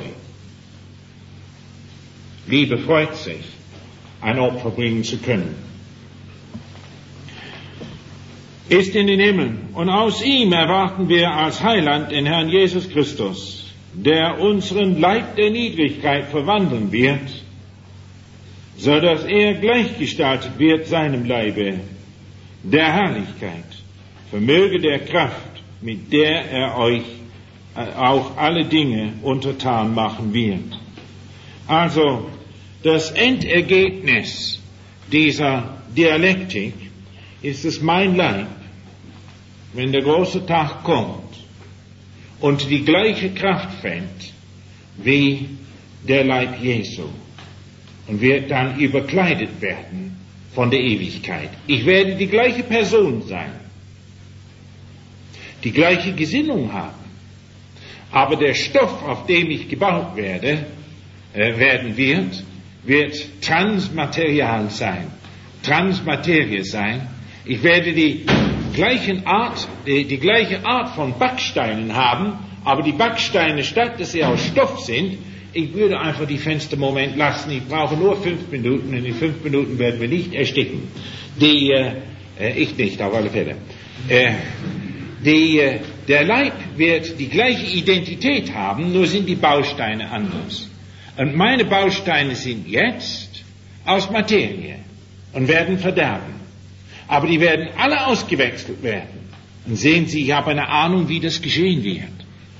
Liebe freut sich, ein Opfer bringen zu können. Ist in den Himmeln, und aus ihm erwarten wir als Heiland den Herrn Jesus Christus, der unseren Leib der Niedrigkeit verwandeln wird, so dass er gleichgestaltet wird seinem Leibe der Herrlichkeit, vermöge der Kraft, mit der er euch auch alle Dinge untertan machen wird. Also, das Endergebnis dieser Dialektik ist es mein Leib, wenn der große Tag kommt und die gleiche Kraft fängt wie der Leib Jesu und wird dann überkleidet werden von der Ewigkeit. Ich werde die gleiche Person sein, die gleiche Gesinnung haben, aber der Stoff, auf dem ich gebaut werden wird transmaterial sein, Transmaterie sein. Ich werde die gleiche Art von Backsteinen haben, aber die Backsteine, statt dass sie aus Stoff sind, ich würde einfach die Fenster im Moment lassen. Ich brauche nur 5 Minuten, und in 5 Minuten werden wir nicht ersticken. Ich nicht, auf alle Fälle. Der Leib wird die gleiche Identität haben, nur sind die Bausteine anders. Und meine Bausteine sind jetzt aus Materie und werden verderben. Aber die werden alle ausgewechselt werden. Und sehen Sie, ich habe eine Ahnung, wie das geschehen wird.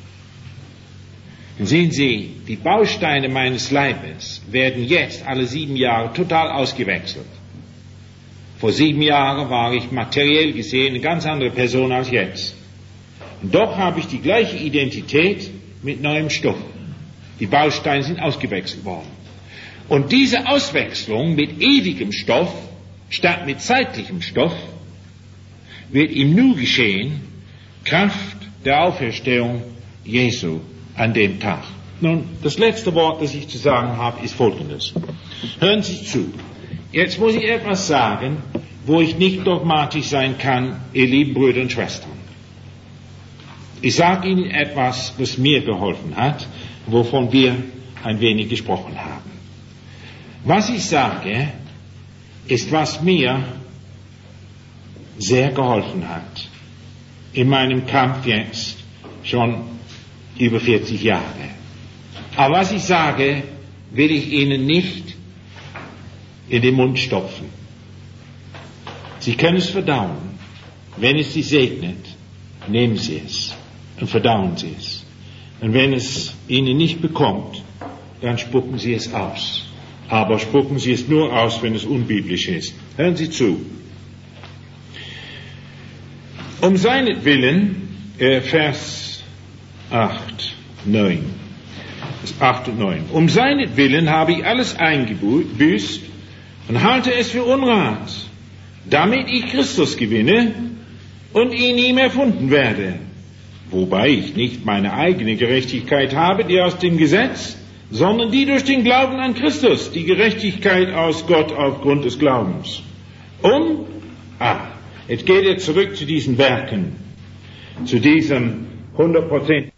Und sehen Sie, die Bausteine meines Leibes werden jetzt alle 7 Jahre total ausgewechselt. Vor 7 Jahren war ich materiell gesehen eine ganz andere Person als jetzt. Und doch habe ich die gleiche Identität mit neuem Stoff. Die Bausteine sind ausgewechselt worden. Und diese Auswechslung mit ewigem Stoff statt mit zeitlichem Stoff wird ihm nur geschehen, Kraft der Auferstehung Jesu an dem Tag. Nun, das letzte Wort, das ich zu sagen habe, ist folgendes. Hören Sie zu. Jetzt muss ich etwas sagen, wo ich nicht dogmatisch sein kann, ihr lieben Brüder und Schwestern. Ich sage Ihnen etwas, was mir geholfen hat, wovon wir ein wenig gesprochen haben. Was ich sage, ist, was mir sehr geholfen hat in meinem Kampf jetzt schon über 40 Jahre. Aber was ich sage, will ich Ihnen nicht in den Mund stopfen. Sie können es verdauen. Wenn es Sie segnet, nehmen Sie es und verdauen Sie es. Und wenn es Ihnen nicht bekommt, dann spucken Sie es aus. Aber spucken Sie es nur aus, wenn es unbiblisch ist. Hören Sie zu. Um seinetwillen, Vers 8 und 9. Um seinetwillen habe ich alles eingebüßt und halte es für Unrat, damit ich Christus gewinne und in ihm erfunden werde, wobei ich nicht meine eigene Gerechtigkeit habe, die aus dem Gesetz, sondern die durch den Glauben an Christus, die Gerechtigkeit aus Gott aufgrund des Glaubens. Jetzt geht er zurück zu diesen Werken, zu diesem 100%